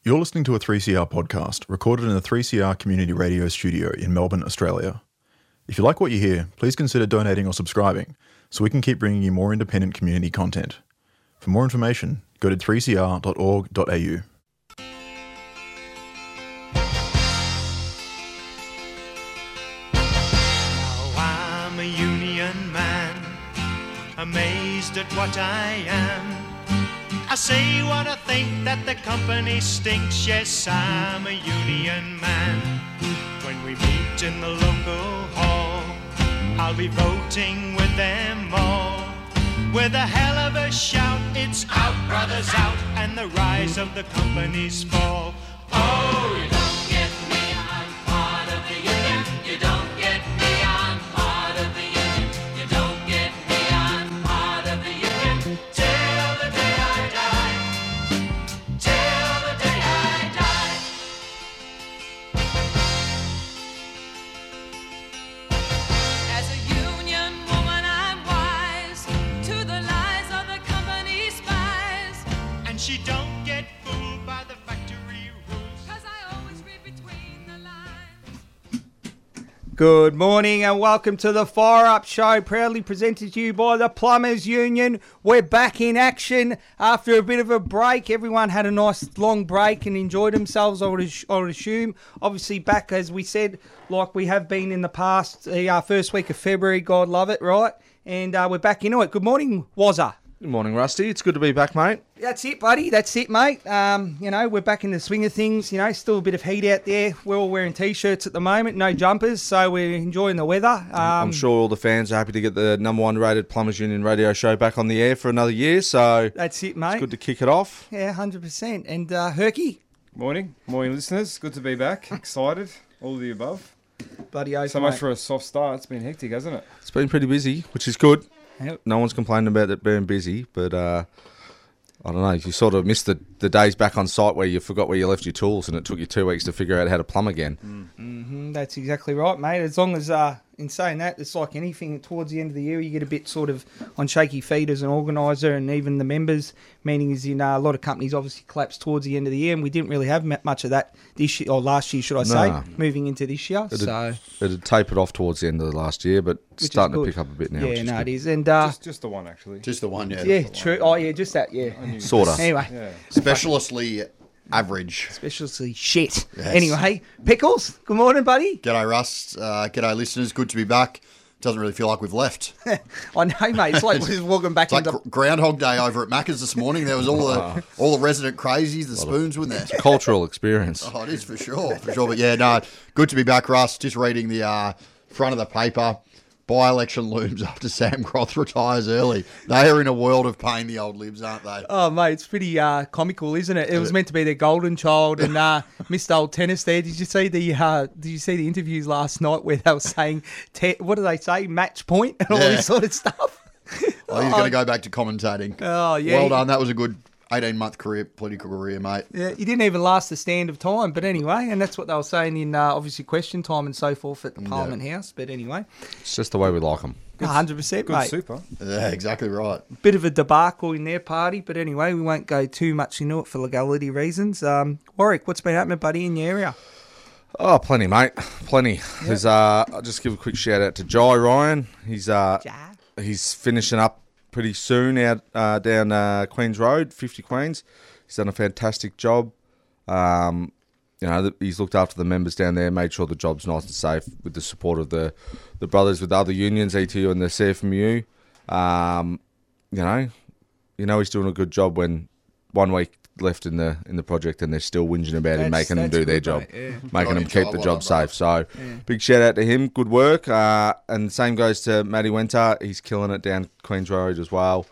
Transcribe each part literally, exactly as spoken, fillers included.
You're listening to a three C R podcast recorded in the three C R Community Radio Studio in Melbourne, Australia. If you like what you hear, please consider donating or subscribing so we can keep bringing you more independent community content. For more information, go to three c r dot org dot a u. Now I'm a union man, amazed at what I am. I say what I think, that the company stinks. Yes, I'm a union man. When we meet in the local hall, I'll be voting with them all. With a hell of a shout, it's out, brothers, out, and the rise of the company's fall. Oh, you don't get me, I'm part of the union. You don't get me, I'm part of the union. You don't get me, I'm part of the union. Till the day I die. Till the day I die. As a union woman, I'm wise to the lies of the company spies. And she don't get fooled by the factory rules. 'Cause I always read between the lines. Good morning and welcome to the Fire Up Show, proudly presented to you by the Plumbers Union. We're back in action after a bit of a break. Everyone had a nice long break and enjoyed themselves, I would, ass- I would assume. Obviously back, as we said, like we have been in the past, the uh, first week of February, God love it, right? And uh, we're back into it. Good morning, Wazza. Good morning, Rusty. It's good to be back, mate. That's it, buddy. That's it, mate. Um, you know, we're back in the swing of things. You know, still a bit of heat out there. We're all wearing T-shirts at the moment, no jumpers, so we're enjoying the weather. Um, I'm sure all the fans are happy to get the number one rated Plumbers Union radio show back on the air for another year, so That's it, mate. it's good to kick it off. Yeah, one hundred percent. And uh, Herky, Morning, morning, listeners. Good to be back. Excited, all of the above. bloody oath, So much mate. for a soft start. It's been hectic, hasn't it? It's been pretty busy, which is good. Yep. No one's complaining about it being busy, but uh, I don't know. You sort of missed the, the days back on site where you forgot where you left your tools and it took you two weeks to figure out how to plumb again. Mm, that's exactly right, mate. As long as, uh, in saying that, it's like anything towards the end of the year, you get a bit sort of on shaky feet as an organiser and even the members, meaning is in uh, a lot of companies obviously collapse towards the end of the year, and we didn't really have m- much of that this year, or last year, should I say, No. moving into this year. It So, had, it had tapered off towards the end of the last year, but is starting to good. pick up a bit now. which yeah, is no, good. it is. And, uh, Just, just the one, actually. Just the one, yeah. yeah, true. Oh, yeah, just that, yeah. Sorta. Anyway. Yeah. Specialistly average. Especially shit. Yes. Anyway, Pickles, good morning, buddy. G'day, Russ. Uh, g'day, listeners. Good to be back. Doesn't really feel like we've left. I know, mate. It's like we're just walking back It's like into... gr- Groundhog Day over at Macca's this morning. There was all the all the resident crazies, the spoons were there. Cultural experience. Oh, it is for sure, for sure. But yeah, no, good to be back, Russ. Just reading the uh, front of the paper. By-election looms after Sam Groth retires early. They are in a world of pain, the old libs, aren't they? Oh, mate, it's pretty uh, comical, isn't it? It was meant to be their golden child and uh, missed old tennis there. Did you see the uh, Did you see the interviews last night where they were saying, te- what do they say, match point and all Yeah. this sort of stuff? Oh, he's going to go back to commentating. Oh, yeah. Well done. That was a good eighteen-month career, political career, mate. Yeah, he didn't even last the stand of time. But anyway, and that's what they were saying in uh, obviously question time and so forth at the Parliament House. But anyway, It's just the way we like them. one hundred percent, Good mate. super. Yeah, exactly right. Bit of a debacle in their party, but anyway, we won't go too much into it for legality reasons. Um, Warwick, what's been happening, buddy, in your area? Oh, plenty, mate. Plenty. There's, uh, I'll just give a quick shout out to Jai Ryan. He's uh, Ja. he's finishing up pretty soon out uh, down uh, Queens Road, fifty Queens. He's done a fantastic job. Um, you know, th- he's looked after the members down there, made sure the job's nice and safe with the support of the, the brothers with the other unions, E T U and the C F M U. Um, you know, you know he's doing a good job when one week left in the in the project and they're still whinging about him, That's- making them that's do their good, job, mate, yeah. making Good on them you, keep Jai. the Well job done, safe. So big shout out to him. Good work. Uh, and same goes to Matty Winter. He's killing it down Queens Road as well.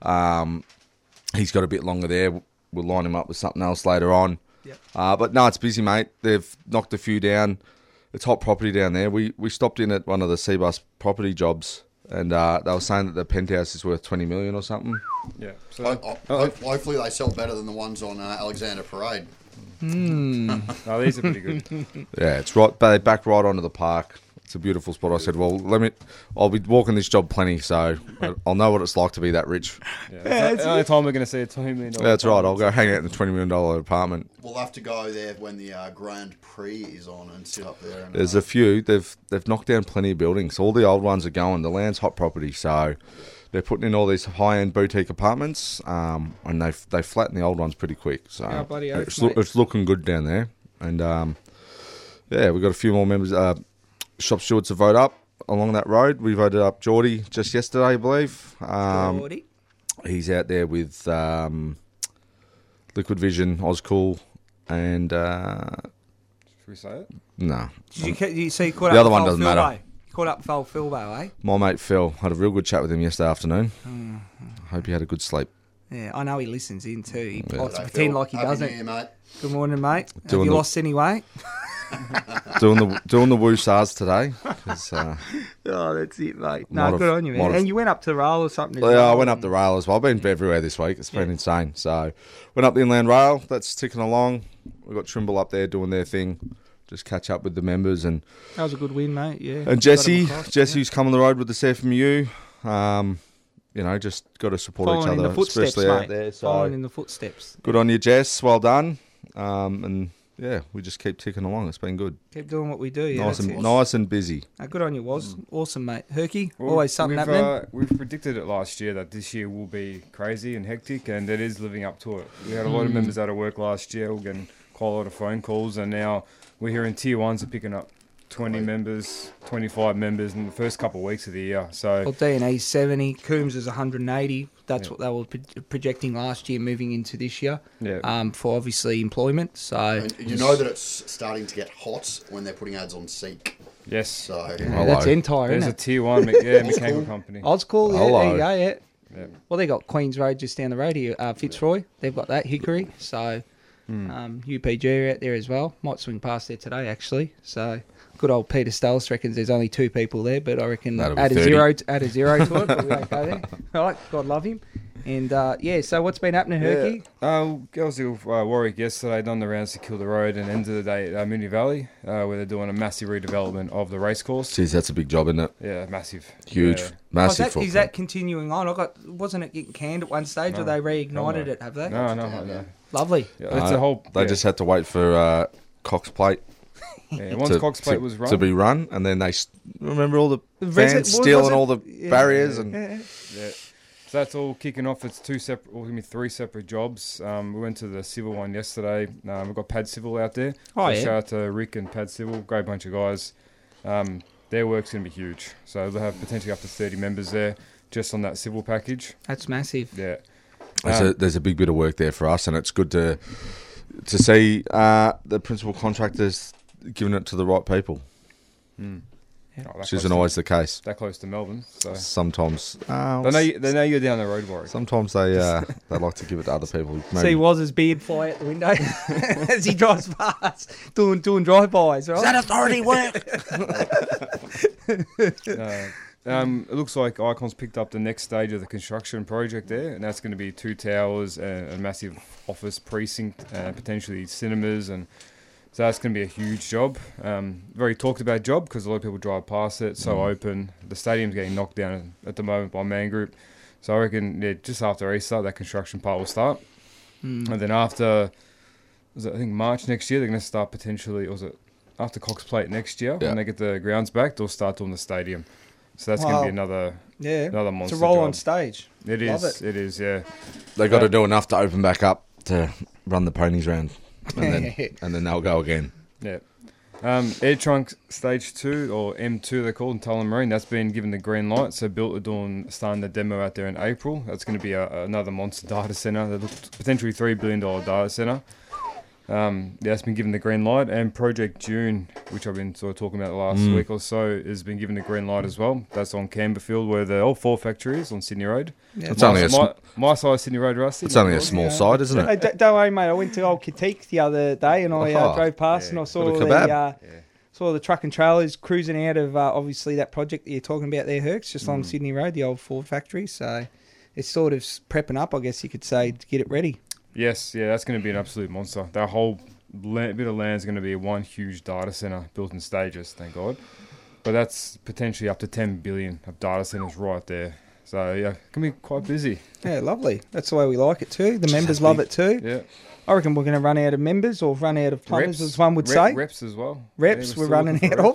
Um, he's got a bit longer there. We'll line him up with something else later on. Yep. Uh, but no, it's busy, mate. They've knocked a few down. It's hot property down there. We we stopped in at one of the C-Bus property jobs, and uh, they were saying that the penthouse is worth twenty million or something. Yeah. So, Ho- ho- Hopefully they sell better than the ones on uh, Alexander Parade. no, these are pretty good. Yeah, it's right. They back right onto the park. It's a beautiful spot. I said, well, let me. I'll be walking this job plenty, so I'll know what it's like to be that rich. Yeah, that's the only time we're going to see a twenty million dollars. That's right. I'll go hang out in the twenty million dollar apartment. We'll have to go there when the uh, Grand Prix is on and sit up there. And, There's uh, a few. They've they've knocked down plenty of buildings. All the old ones are going. The land's hot property, so they're putting in all these high end boutique apartments, um, and they they flatten the old ones pretty quick. So Yeah, bloody oath, it's, loo- mate. it's looking good down there, and um, yeah, we've got a few more members. Uh, shop stewards to vote up along that road. We voted up Geordie just yesterday, I believe. Um, Geordie. he's out there with um, Liquid Vision, Oscool, and uh, Should we say it? no, Did you, ca- you see, you caught The up other with one old doesn't Philbo? matter. You caught up with old Philbo, eh? my mate Phil had a real good chat with him yesterday afternoon. Mm-hmm. Hope he had a good sleep. Yeah, I know he listens in too. He Yeah. likes to G'day, pretend Phil. like he Happy doesn't. New Year, mate. Good morning, mate. Have Doing you the- lost any weight? doing the doing the woo SARS today. 'Cause, uh, Oh, that's it, mate. Might No, have- good on you, man. might have- And you went up to the rail or something as yeah, I well, went up and- the rail as well. I've been everywhere this week. It's been insane. So went up the inland rail. That's ticking along. We've got Trimble up there doing their thing. Just catch up with the members and That was a good win, mate. Yeah. and Got Jesse. him across, Jesse yeah. who's come on the road with the C F M U. Um, you know, just got to support Following each in other, the footsteps, especially mate. out there. So Following in the footsteps. good on you, Jess. Well done. Um, and yeah, we just keep ticking along. It's been good. Keep doing what we do. Yeah, nice that's and it. nice and busy. Uh, good on you, was awesome, mate. Herky, Well, always something we've, happening. Uh, we've predicted it last year that this year will be crazy and hectic, and it is living up to it. We had a lot of members out of work last year. We're getting quite a lot of phone calls, and now we're hearing tier ones are picking up twenty members, twenty-five members in the first couple of weeks of the year. So Well, D and E's seventy, Coombs is one hundred eighty. That's Yeah. what they were pro- projecting last year, moving into this year. yeah, Um, for obviously employment. So And you know that it's starting to get hot when they're putting ads on Seek. yes. So Hello. that's entire, There's isn't a it? tier one, me- yeah, mechanical company. Oscool, yeah, Hello. there you go, yeah. Yeah. Well, they got Queens Road just down the road here, uh, Fitzroy. They've got that, Hickory. So Hmm. um, U P G are out there as well. Might swing past there today, actually. So good old Peter Stells reckons there's only two people there, but I reckon That'll be add a thirty. zero, to, add a zero to it. But we won't go there. All right, God love him. And uh, yeah, so what's been happening, Herky? Uh, girls to uh, Warwick yesterday done the rounds to kill the road, and end of the day at uh, Mooney Valley, uh, where they're doing a massive redevelopment of the racecourse. Jeez, that's a big job, isn't it? Yeah, massive, Huge, Yeah. Oh, is, massive. that, is footprint. that continuing on? I got wasn't it getting canned at one stage, or No. they reignited No, no. it? Have they? No, no, no. no. Lovely. Yeah, it's Uh, a whole. They yeah. just had to wait for uh, Cox Plate Yeah, once to, Cox Plate to- was run, to be run, and then they s- remember all the The resi- fans what was stealing it? all the Yeah. barriers and Yeah. yeah. So that's all kicking off. It's two separate, or give me three separate jobs. Um, we went to the civil one yesterday. Um, we've got Pad Civil out there. Oh, so yeah. Shout out to Rick and Pad Civil, great bunch of guys. Um, their work's going to be huge. So they'll have potentially up to thirty members there just on that civil package. That's massive. Yeah. there's, Um, a, there's a big bit of work there for us, and it's good to to see uh, the principal contractors giving it to the right people, Mm. Yeah. Oh, that which close isn't to- always the case. that close to Melbourne. So Sometimes, uh, they know, you, they know you're down the road, Warwick. sometimes they uh, they like to give it to other people. See Maybe. Waz's beard fly out the window as he drives past, doing doing drive-bys, right? authority work? Uh, um, it looks like Icon's picked up the next stage of the construction project there, and that's going to be two towers, and a massive office precinct, uh, potentially cinemas, and so that's going to be a huge job. Um, very talked about job because a lot of people drive past it. So Mm. open. The stadium's getting knocked down at the moment by Man Group. So I reckon yeah, just after Easter, that construction part will start, Mm. and then after, was it, I think March next year, they're going to start potentially. Or was it after Cox Plate next year Yeah. when they get the grounds back? They'll start doing the stadium. So that's going Wow. to be another Yeah, another it's monster a roll job. on stage. It Love is. it. It is. Yeah. They got to Yeah. do enough to open back up to run the ponies round, and then and then they'll go again. Yeah. Um, Air Trunk Stage Two or M Two, they're called in Tullamarine. That's been given the green light. So Built are doing starting the demo out there in April. That's going to be a, another monster data center. They look potentially three billion dollar data center. Um, yeah, that's been given the green light, and Project June, which I've been sort of talking about the last Mm. week or so, has been given the green light as well. That's on Camberfield, where the old Ford factory is on Sydney Road. Yeah, It's only a my, sm- my, my side, Sydney Road, Rusty. It's only a Yeah. small side, isn't Hey, it? d- don't worry, mate. I went to Old Critique the other day, and I uh, Oh, drove past, yeah. and I Got saw a the kebab. uh, Yeah. saw the truck and trailers cruising out of uh, obviously that project that you're talking about there, Hercs, just Mm. on Sydney Road, the old Ford factory. So it's sort of s- prepping up, I guess you could say, to get it ready. Yes, yeah, that's going to be an absolute monster. That whole la- bit of land is going to be one huge data center built in stages, thank God. but that's potentially up to ten billion of data centers right there. So yeah, it can be quite busy. Yeah, lovely. That's the way we like it too. The members love it too. Yeah. I reckon we're going to run out of members or run out of plumbers, Reps, as one would rep- say. Reps as well. Reps Yeah, we're still running looking out for of.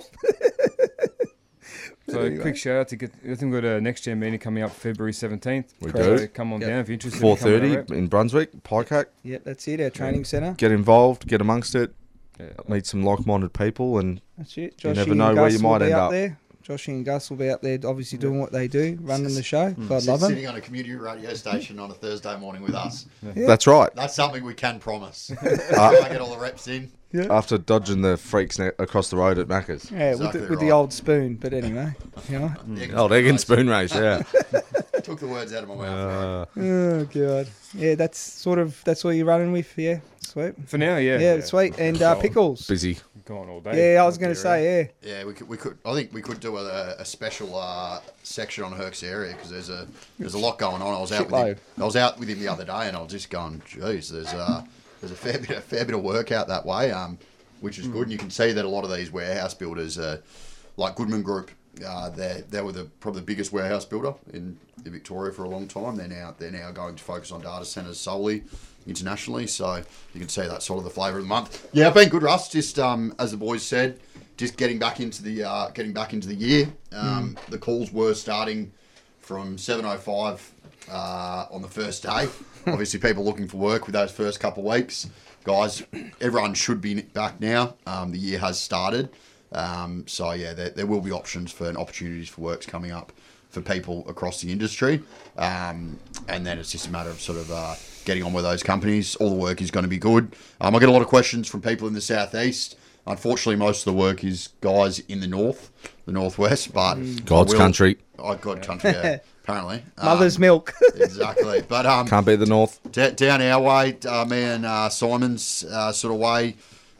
So Anyway. quick shout out to get. I think we've got a next gen meeting coming up February seventeenth. We so do. Come on Yep. down if you're interested. in four becoming a thirty rep. in Brunswick, Pycac. Yep, that's it, our training centre. Get involved, get amongst it, Yeah. meet some like-minded people, and That's it. You Joshy never and know Gus where you will might be end up up. there. Joshy and Gus will be up there obviously doing what they do, running the show. Mm. God love them. Sitting on a community radio station on a Thursday morning with us. that's right. That's something we can promise. I get all the reps in. After dodging the freaks ne- across the road at Macca's. Yeah, Exactly with, the, with the right. old spoon. But anyway, you know. Oh, egg and spoon race, yeah. Took the words out of my mouth. Uh, Oh god. Yeah, that's sort of that's all you're running with. Yeah, sweet. For now, yeah. Yeah, sweet. And uh, pickles. busy. Going all day. Yeah, I was Up going to there, eh? say yeah. Yeah, we could, we could. I think we could do a, a special uh, section on Herc's area because there's a there's a lot going on. I was out with him, Shitload. I was out with him the other day, and I was just going, geez, there's uh, there's a fair bit a fair bit of work out that way, um, which is good. And you can see that a lot of these warehouse builders, uh, like Goodman Group, uh, they they were the probably the biggest warehouse builder in, in Victoria for a long time. They're now they're now going to focus on data centres solely internationally. So you can see that's sort of the flavour of the month. Yeah, been good, Russ. Just um, as the boys said, just getting back into the uh, getting back into the year. Um, The calls were starting from seven oh five uh, on the first day. Obviously, people looking for work with those first couple of weeks. Guys, everyone should be back now. Um, the year has started. Um, so, yeah, there, there will be options for and opportunities for works coming up for people across the industry. Um, and then it's just a matter of sort of uh, getting on with those companies. All the work is going to be good. Um, I get a lot of questions from people in the southeast. Unfortunately, most of the work is guys in the north, the northwest, but God's I will- country. Oh, God country, yeah, apparently. Mother's Um, milk. Exactly. But um, Can't beat the North. d- down our way, uh, me and uh, Simon's uh, sort of way,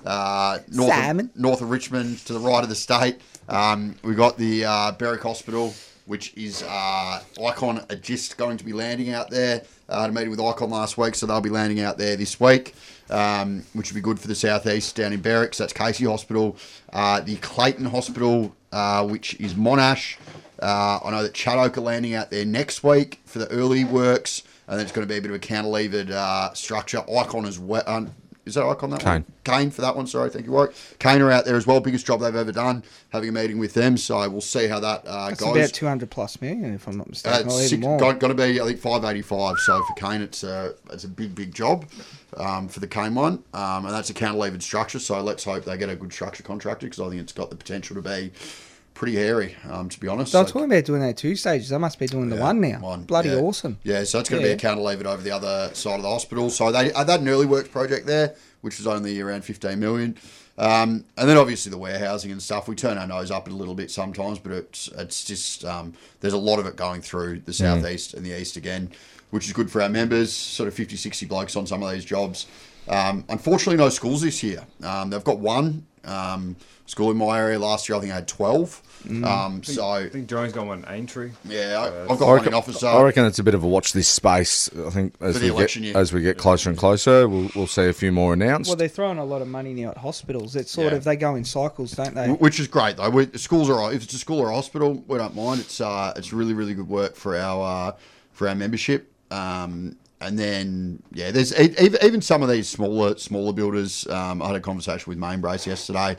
uh, north, Simon. of, north of Richmond to the right of the state, um, we got the uh, Berwick Hospital, which is uh, Icon are just going to be landing out there. I had a meeting with Icon last week, so they'll be landing out there this week, um, which will be good for the southeast down in Berwick. So that's Casey Hospital. Uh, the Clayton Hospital, uh, which is Monash. Uh, I know that Chaddock are landing out there next week for the early works, and then it's going to be a bit of a cantilevered uh, structure. Icon as well. Um, is that Icon that Kane. one? Kane for that one, sorry, thank you, Warwick. Kane are out there as well, biggest job they've ever done, having a meeting with them, so we'll see how that uh, That's goes. about two hundred plus million, if I'm not Uh, mistaken. it's or even six, more. got, got to be, I think, five eighty-five. So for Kane, it's a, it's a big, big job um, for the Kane one. Um, and that's a cantilevered structure. So let's hope they get a good structure contractor because I think it's got the potential to be pretty hairy, um, to be honest. So I'm So- talking about doing that two stages. I must be doing the Yeah, one now. one, Bloody yeah. awesome. Yeah, so it's going to Yeah. be a cantilevered over the other side of the hospital. So they, they had an early works project there, which was only around fifteen million. Um, and then obviously the warehousing and stuff. We turn our nose up a little bit sometimes, but it's it's just um, there's a lot of it going through the southeast and the east again, which is good for our members. Sort of fifty, sixty blokes on some of these jobs. Um, unfortunately, no schools this year. Um, they've got one um, school in my area. Last year, I think I had twelve. Um, so I think Jones got one in Aintree. yeah, I, Uh, I've got I one reckon, in officer. I reckon it's a bit of a watch this space. I think as For the we election get year. as we get closer and closer, we'll, we'll see a few more announced. Well, they're throwing a lot of money now at hospitals. It's sort Yeah. of, they go in cycles, don't they? Wh- Which is great though. We, schools are if it's a school or a hospital, we don't mind. It's uh, it's really really good work for our uh, for our membership. Um, and then yeah, there's e- even even some of these smaller smaller builders. Um, I had a conversation with Mainbrace yesterday.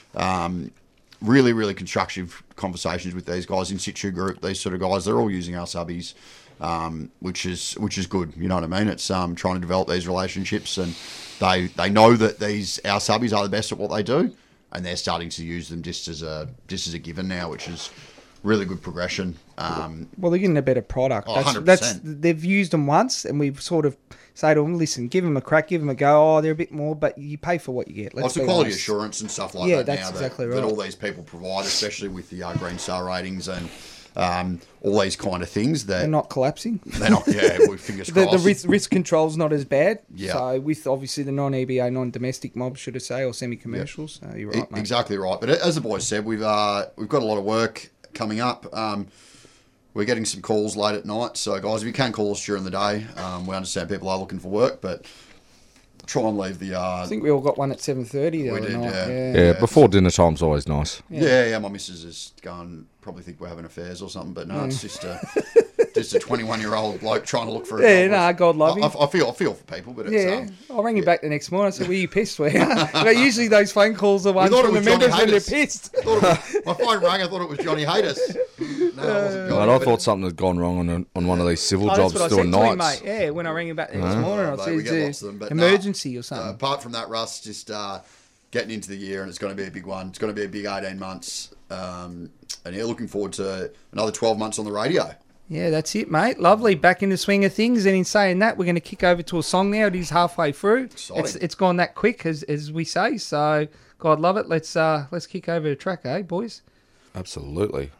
Um, really really constructive conversations with these guys in situ group. These sort of guys, they're all using our subbies. Um, which is which is good, you know what I mean? It's um, trying to develop these relationships, and they they know that these our subbies are the best at what they do, and they're starting to use them just as a just as a given now, which is really good progression. Um, Well, they're getting a better product. Oh, that's, one hundred that's percent. They've used them once, and we've sort of say to them, listen, give them a crack, give them a go. Oh, they're a bit more, but you pay for what you get. Let's Lots of be quality honest. assurance and stuff like Yeah, that that's now exactly that, right. that all these people provide, especially with the uh, Green Star ratings and um, all these kind of things that They're not collapsing. they're not. Yeah, we fingers The, crossed. the risk, risk control's not as bad. Yeah. So with obviously the non-E B A, non-domestic mobs, should I say, or semi-commercials. So you're E- right, mate. Exactly right. But as the boys said, we've uh, we've got a lot of work coming up. Um, we're getting some calls late at night. So guys, if you can call us during the day, um, we understand people are looking for work, but try and leave the. Uh, I think we all got one at seven thirty the We other did, night. yeah. Yeah. Yeah, before dinner time's always nice. yeah. yeah, My missus is going. Probably think we're having affairs or something, but no, it's just a just a twenty-one-year-old bloke trying to look for a Yeah, job. nah, with- God love I, him. I, I feel I feel for people, but it's. Yeah, Um, I rang you back the next morning. I said, "Were you pissed?" Were you? Like, usually those phone calls are ones thought it from the was Johnny members when they're Hayes. pissed. I thought it was, my phone rang. I thought it was Johnny Hayes. No, it wasn't Johnny. But I but- thought something had gone wrong on a, on one of these civil Oh, jobs that's what I doing said to him, nights. mate. Yeah, when I rang you back the next morning, I Mate, said, we get it's lots of them, a but nah, emergency or uh, something. apart from that, Russ, just uh, getting into the year, and it's going to be a big one. It's going to be a big eighteen months, um, and yeah, looking forward to another twelve months on the radio. Yeah, that's it, mate. Lovely. Back in the swing of things. And in saying that, we're going to kick over to a song now. It is halfway through. Exciting. It's it's gone that quick, as as we say. So, God love it. Let's uh let's kick over the track, eh, boys? Absolutely.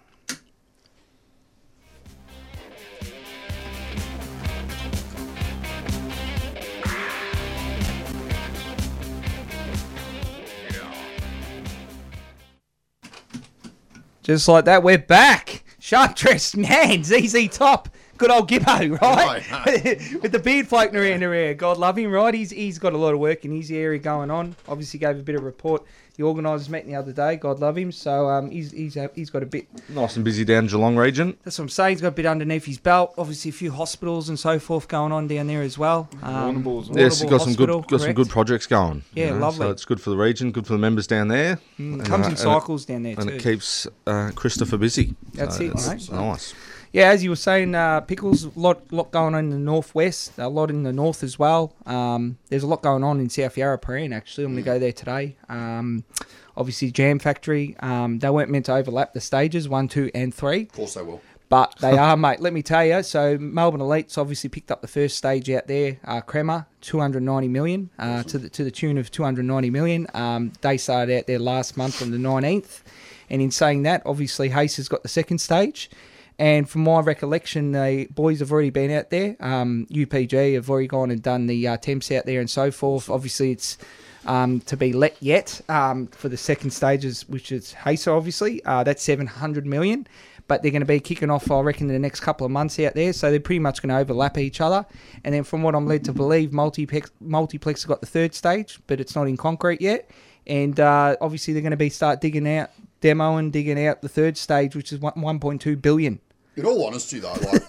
Just like that, we're back. Sharp dressed man, Z Z Top. Good old Gibbo, right? Right, With the beard floating around her hair. God love him, right? He's he's got a lot of work in his area going on. Obviously gave a bit of report. The organisers met the other day. God love him. So um, he's he's uh, he's got a bit. Nice and busy down Geelong region. That's what I'm saying. He's got a bit underneath his belt. Obviously a few hospitals and so forth going on down there as well. Um, Warrnambool's- Yes, Warrnambool you've got some good Hospital, got some correct. good projects going. Yeah, lovely. So it's good for the region, good for the members down there. Mm, And, comes uh, in and it- cycles down there And too. it keeps uh, Christopher busy. That's So it, it's mate. Nice. Yeah, as you were saying, uh, Pickles, a lot, lot going on in the northwest, a lot in the north as well. Um, there's a lot going on in South Yarra Parine, actually. I'm going to go there today. Um, obviously, Jam Factory, um, they weren't meant to overlap the stages, one, two, and three. Of course they will. But they are, mate. Let me tell you. So Melbourne Elites obviously picked up the first stage out there. Uh, Crema, two hundred ninety million, uh, to the to the tune of two hundred ninety million. Um, they started out there last month on the nineteenth. And in saying that, obviously Hayes has got the second stage. And from my recollection, the boys have already been out there. Um, U P G have already gone and done the uh, temps out there and so forth. Obviously, it's um, to be let yet um, for the second stages, which is Hacer, obviously. Uh, that's seven hundred million. But they're going to be kicking off, I reckon, in the next couple of months out there. So they're pretty much going to overlap each other. And then from what I'm led to believe, Multiplex, Multiplex have got the third stage, but it's not in concrete yet. And uh, obviously they're going to be start digging out, demoing, digging out the third stage, which is one point two billion. In all honesty, though, like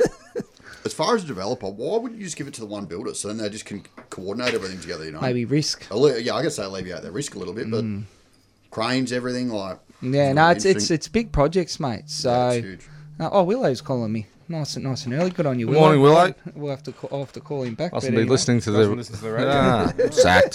as far as a developer, why wouldn't you just give it to the one builder so then they just can coordinate everything together? You know, Maybe risk. Alle- yeah, I guess they alleviate their risk a little bit, but cranes, everything like Yeah, no, it's it's interesting. it's big projects, mate. So, Yeah, it's huge. uh, oh, Willow's calling me. Nice and nice and early. Good on you, Good Willow. morning, Willow. We'll have to call, I'll have to call him back. Mustn't but be anyway. listening to Doesn't the. listen to the radio. Ah, sacked.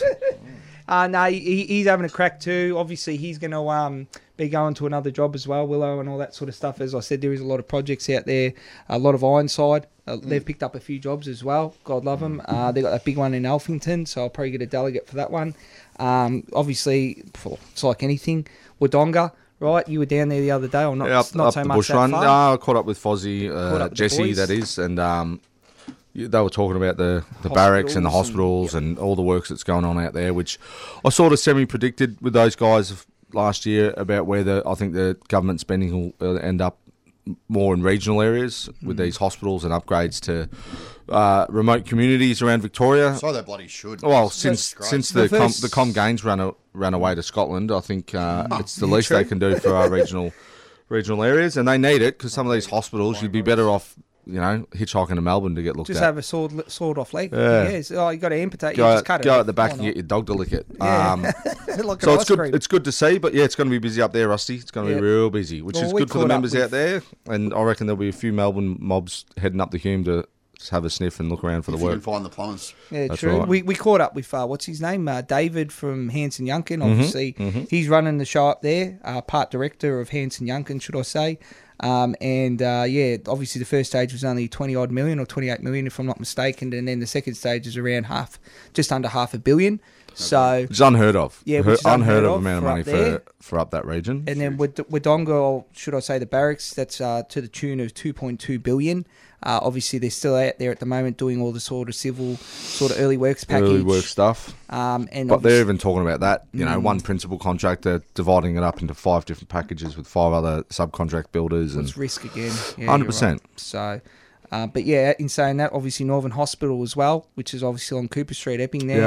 Uh, no, he, he's having a crack too. Obviously, he's going to um, be going to another job as well, Willow, and all that sort of stuff. As I said, there is a lot of projects out there, a lot of Ironside. Uh, They've picked up a few jobs as well. God love them. Uh, they got a big one in Alphington, so I'll probably get a delegate for that one. Um, obviously, phew, it's like anything. Wodonga, right? You were down there the other day, or not? Yeah, up, not up so the much bush that run. far. No, I caught up with Fozzie, Caught uh, up with the Jesse, boys. that is, and um, you- they were talking about the, the barracks and the Hospitals hospitals and, all the works that's going on out there, which I sort of semi-predicted with those guys of last year about where the I think the government spending will uh, end up more in regional areas with Mm. these hospitals and upgrades to uh, remote communities around Victoria. So they bloody should. Well, It's since great. since The the com, first- the Com Gaines ran a, ran away to Scotland, I think uh, it's the yeah, least true. they can do for our regional regional areas, and they need it because some of these hospitals you'd be better off, you know, hitchhiking to Melbourne to get looked Just at. have a sword sword off leg. Yeah. Yes. Oh, you got to amputate. Go, you out, just cut go it. out the back Why and get not? your dog to lick it. Yeah. Um, like so an it's ice good. cream. It's good to see, but yeah, it's going to be busy up there, Rusty. It's going to Yeah. be real busy, which Well, is we good for the caught up members with- out there. And I reckon there'll be a few Melbourne mobs heading up the Hume to have a sniff and look around for if the you work. can find the plumbers. Yeah, That's true. right. We we caught up with uh, what's his name, uh, David from Hanson Yunkin. Mm-hmm, Obviously, he's running the show up there. Uh, part director of Hanson Yunkin, should I say? Um, and uh, yeah, obviously the first stage was only twenty odd million or twenty eight million, if I'm not mistaken, and then the second stage is around half, just under half a billion. So. It's unheard of. Yeah, Her- which is unheard of amount of for money up there. for for up that region. And then with Wodonga, or should I say the barracks, that's uh, to the tune of two point two billion. Uh, obviously, they're still out there at the moment doing all the sort of civil, sort of early works package. Early work stuff. Um, and But they're obviously- even talking about that. You Mm. know, one principal contractor dividing it up into five different packages with five other subcontract builders. And it's risk again. Yeah, one hundred you're percent. right. So, uh, but yeah, in saying that, obviously Northern Hospital as well, which is obviously on Cooper Street, Epping there. Yep.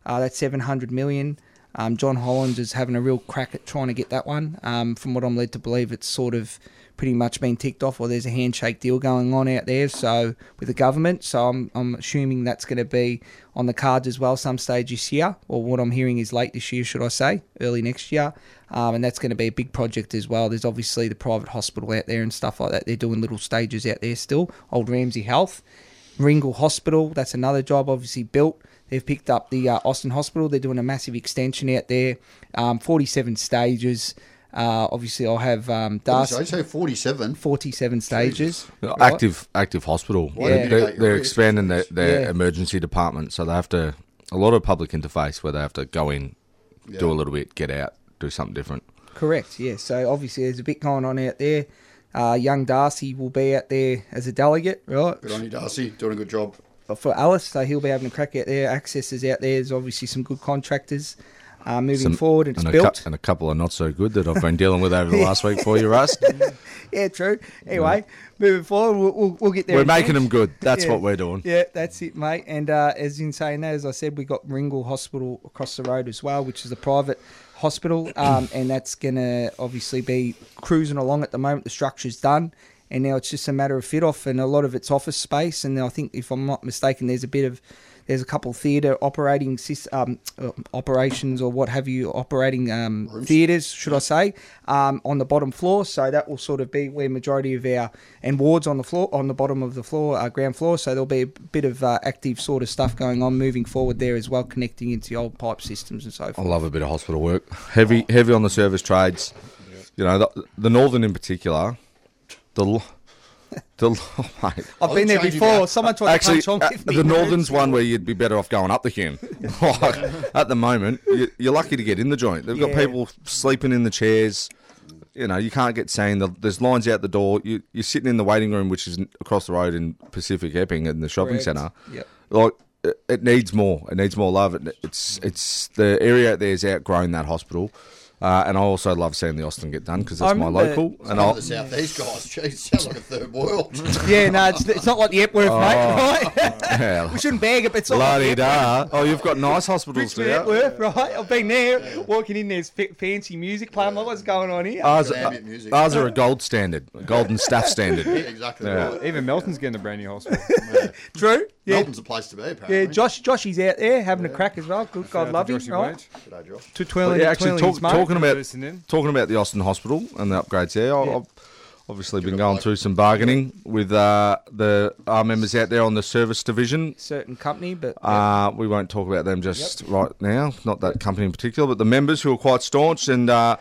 Uh, that's seven hundred million. Um, John Holland is having a real crack at trying to get that one. Um, from what I'm led to believe, it's sort of pretty much been ticked off, or there's a handshake deal going on out there. So with the government, so I'm I'm assuming that's going to be on the cards as well, some stage this year. Or what I'm hearing is late this year, should I say, early next year. Um, and that's going to be a big project as well. There's obviously the private hospital out there and stuff like that. They're doing little stages out there still. Old Ramsey Health, Ringle Hospital. That's another job obviously built. They've picked up the uh, Austin Hospital. They're doing a massive extension out there, um, forty-seven stages. Uh, obviously, I'll have um, Darcy. Did I say forty-seven? forty-seven stages. Right. Right? Active active hospital. Why They're, did you they're, take your they're risk? expanding their, their Yeah. emergency department, so they have to a lot of public interface where they have to go in, Yeah. do a little bit, get out, do something different. Correct, yeah. So obviously there's a bit going on out there. Uh, young Darcy will be out there as a delegate, right? Good on you, Darcy. Doing a good job. But for Alice, so he'll be having a crack out there. Access is out there. There's obviously some good contractors uh, moving Some- forward. It's and, a built. cou- and a couple are not so good that I've been dealing with over the last week for you, Russ. Yeah, true. Anyway, moving forward, we'll, we'll, we'll get there. We're in the making end. them good. That's Yeah. what we're doing. Yeah, that's it, mate. And uh, as in saying that, as I said, we got Ringle Hospital across the road as well, which is a private hospital, um, and that's going to obviously be cruising along at the moment. The structure's done, and now it's just a matter of fit off, and a lot of it's office space. And I think, if I'm not mistaken, there's a bit of there's a couple of theatre operating sys- um, uh, operations or what have you, operating um, theatres, should I say, um, on the bottom floor. So that will sort of be where majority of our and wards on the floor, on the bottom of the floor, uh, ground floor. So there'll be a bit of uh, active sort of stuff going on moving forward there as well, connecting into the old pipe systems and so I forth. love a bit of hospital work. Heavy, heavy on the service trades. You know, the, the northern in particular. The, l- the l- oh, mate. I've been there changing before. that. Someone tried Actually, to punch on uh, with me. the northern's one where you'd be better off going up the Hume. Like, at the moment, you, you're lucky to get in the joint. They've got Yeah. people sleeping in the chairs. You know, you can't get seen. The, there's lines out the door. You, you're sitting in the waiting room, which is across the road in Pacific Epping in the shopping Correct. centre. Yep. Like, it, it needs more. It needs more love. It, it's it's the area out there has outgrown that hospital. Uh, and I also love seeing the Austin get done because I that's my remember- local. And Some I'll, of the southeast guys, geez, sounds like a third world. Yeah, no, it's, it's not like the Epworth, mate, right? yeah, We shouldn't bag it, but it's not like the la-di-da. Oh, you've got nice hospitals Richmond there. Epworth, right? I've been there, walking in, there's f- fancy music playing. I'm like, what's going on here? Ours, Good ambient music. ours are a gold standard, a golden staff standard. Yeah, exactly Yeah. right. Even Melton's getting a brand new hospital. True. Yeah, Melbourne's a place to be, apparently. yeah. Josh, Joshy's out there having a crack as well. Good God, Shout out love to him, Joshy right? Wage. G'day, Josh. To But twirling, yeah, actually, twirling talk, his mate. talking about Listening. talking about the Austin Hospital and the upgrades there. I- Yeah. I've obviously been going through some bargaining with uh, the our members out there on the service division. certain company, but Uh, we won't talk about them just right now, not that company in particular, but the members who are quite staunch and uh,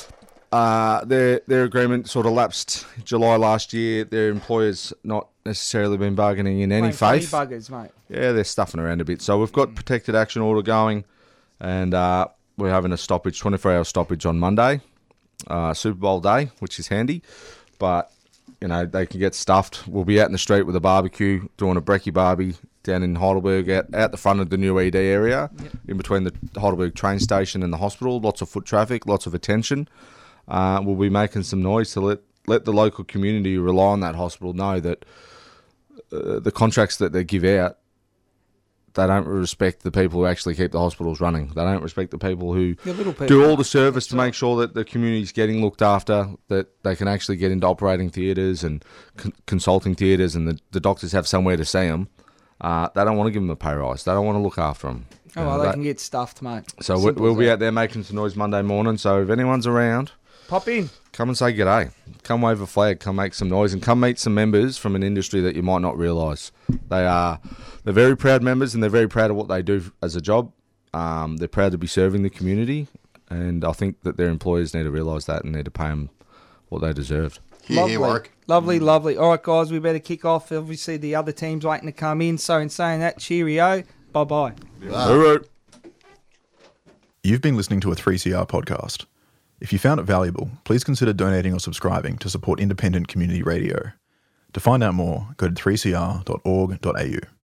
uh, their their agreement sort of lapsed July last year. Their employers not necessarily been bargaining in any playing funny faith. buggers, mate. Yeah, they're stuffing around a bit. So we've got protected action order going, and uh, we're having a stoppage, twenty-four hour stoppage on Monday, uh, Super Bowl day, which is handy. But, you know, they can get stuffed. We'll be out in the street with a barbecue, doing a brekkie barbie down in Heidelberg, out, out the front of the new E D area, in between the Heidelberg train station and the hospital. Lots of foot traffic, lots of attention. Uh, we'll be making some noise to let, let the local community who rely on that hospital know that uh, the contracts that they give out, they don't respect the people who actually keep the hospitals running. They don't respect the people who The little people. do all the service to make sure that the community's getting looked after, that they can actually get into operating theatres and con- consulting theatres, and the, the doctors have somewhere to see them. Uh, they don't want to give them a pay rise. They don't want to look after them. Oh, well, they can get stuffed, mate. so we, Simple we'll as be that. out there making some noise Monday morning. So if anyone's around, Pop in. come and say g'day. Come wave a flag. Come make some noise, and come meet some members from an industry that you might not realise. They are they're very proud members, and they're very proud of what they do as a job. Um, they're proud to be serving the community, and I think that their employers need to realise that and need to pay them what they deserve. Here, lovely, here, Warwick. lovely, lovely. All right, guys, we better kick off. Obviously, the other team's waiting to come in. So, in saying that, cheerio. Bye bye. Hooroo. You've been listening to a three C R podcast. If you found it valuable, please consider donating or subscribing to support independent community radio. To find out more, go to three c r dot org dot a u.